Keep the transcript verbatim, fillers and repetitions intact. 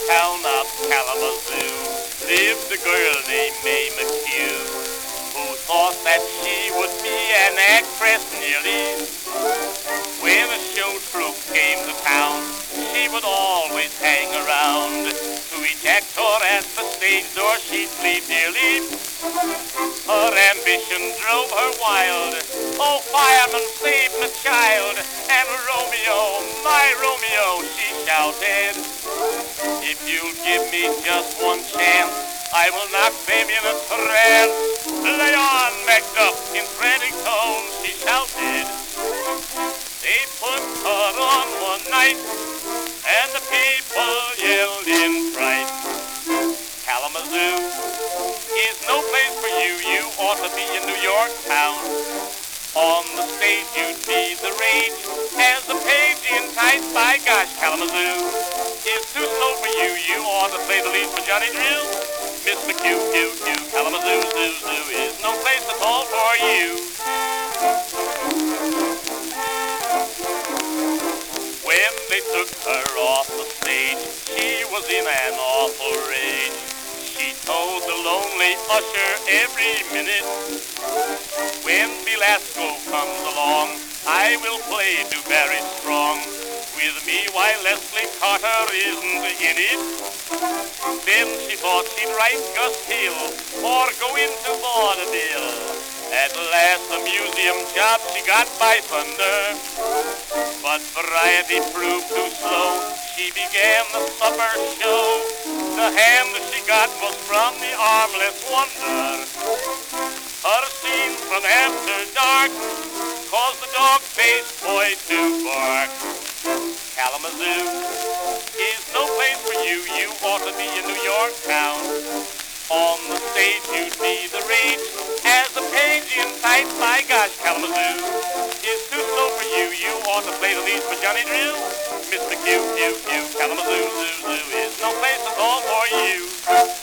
town of Kalamazoo lived a girl named Mae McHugh, who thought that she would be an actress nearly. When a show troupe came to town, she would always hang around. To each actor at the stage door she'd plead dearly. Her ambition drove her wild. Oh, fireman, save my child. And Romeo, my Romeo, she shouted, if you'll give me just one chance, I will knock them in a trance. Lay on, Macduff, in frantic tones, she shouted. They put her on one night, and the people yelled in fright. Kalamazoo is no place for you. You ought to be in New York town. On the stage you'd be the rage as a page enticed. By gosh, Kalamazoo is too slow for you. You ought to play the lead for Johnny Drill. Miss McHugh, Hugh, Hugh, Kalamazoo, Zoo, Zoo is no place at all for you. When they took her off the stage, she was in an awful rage. She told the lonely usher every minute, when Belasco comes along, I will play Du Barry strong. With me, why Leslie Carter isn't in it. Then she thought she'd write Gus Hill or go into vaudeville. At last a museum job she got by thunder, but variety proved too slow. She began the supper show. The hand she got was from the Armless Wonder. Her scene from after dark caused the dog-faced boy to bark. Kalamazoo is no place for you. You ought to be in New York town. On the stage you'd be the rage as a page in tights. My gosh, Kalamazoo is too slow for you. You ought to play the lead for Johnny Drill. Mister Q, Q, Q, Kalamazoo, Zoo, Zoo is no place at all for you.